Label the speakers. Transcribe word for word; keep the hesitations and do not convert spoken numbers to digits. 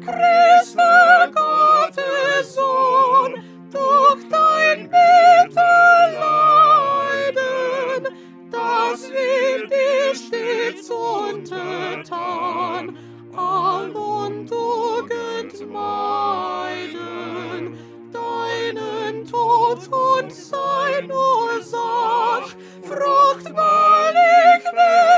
Speaker 1: Christe Gottes Sohn, durch dein bitter Leiden, das will dir stets untertan, all Untugend meiden, deinen Tod und sein Ursach fruchtbarlich werden.